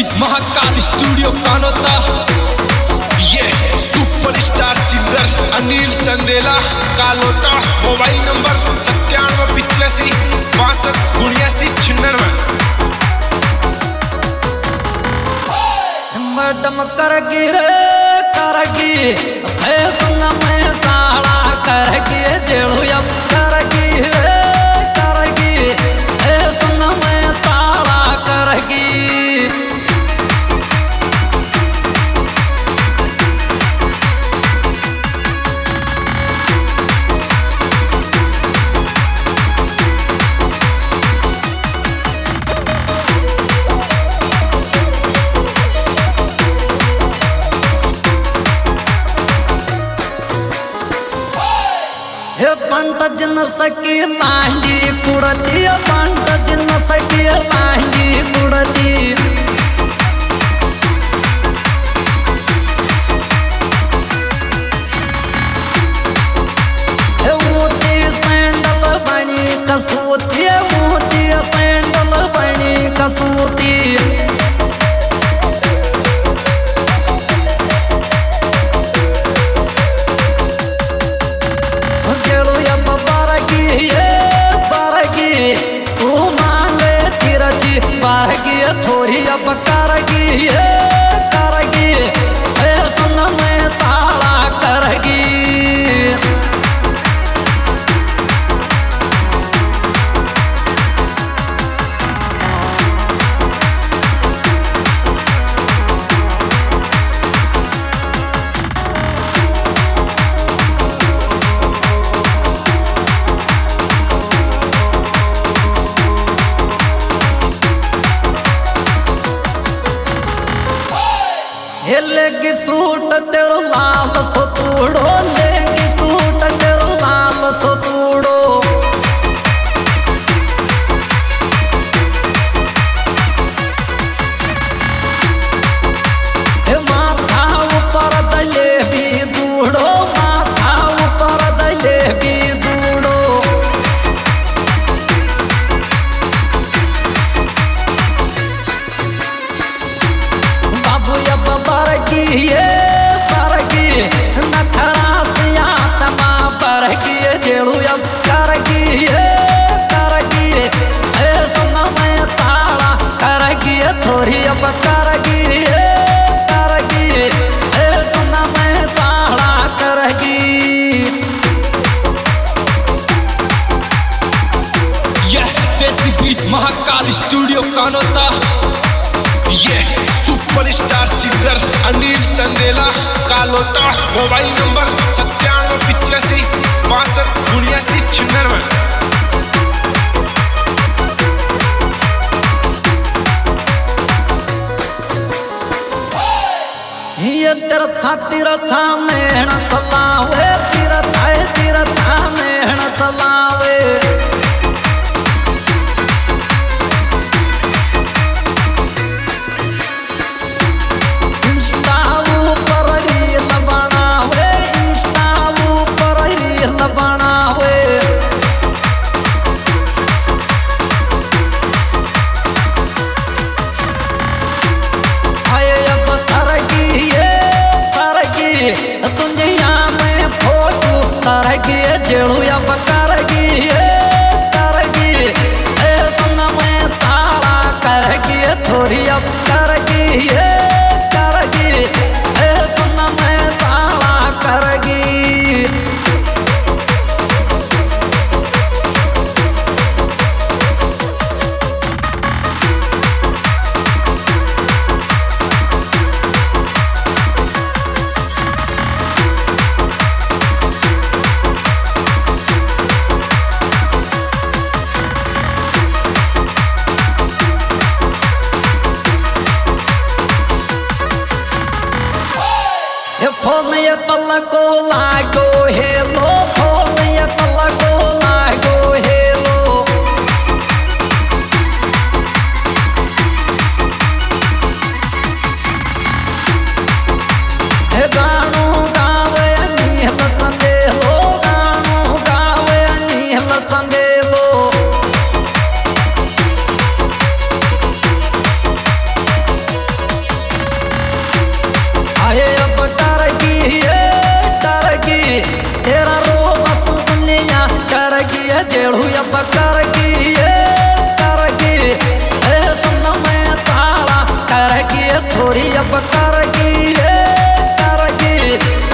बीच Mahakal studio Kanota. ये superstar singer Anil Chandela Kalota. Mobile number 9785 madam करगी रे करगी फैसन में ताड़ा करगी जेड़ू अब करगी रे करगी फैसन में ताड़ा करगी। पंट जिन सकी लांडी कुड़ती पंट जिन सकी लांडी कुड़ती। ऊँची सैंडल बनी कसूती ऊँची सैंडल बनी कसूती। बारगी छोरी अब करगी करगी फैशन में ताड़ा करगी। लेगी सूट तेरो लाल सतूड़ो लेगी सूट तेरो लाल सतूड़ो। माथा ऊपर जलेबी दूड़ो माथा ऊपर जलेबी दूड़ो। बाबू अब बरगी बरगी नखरा सिया तमा बरगी जेड़ू अब करगी करगी फैशन में ताड़ा करगी थोड़ी अब करगी करगी फैशन में ताड़ा करगी। यह देसी बीच महाकाल स्टूडियो कानोता। ये superstar singer Anil Chandela Kalota. Mobile number 9785 ये तिरछा तिरछा नैण चलावे तिरछा नैण चलावे। दुनिया में फोटो करगी जेड़ू अब करगी करगी फैशन में ताड़ा करगी थोड़ी अब करगी करगी फैशन में ताड़ा करगी। फोन ये पलको लागो हेलो फोन ये पलको लागो हेलो। गानू गावे अनिल चंदेलो गानू गावे अनिल चंदेलो। अब करगी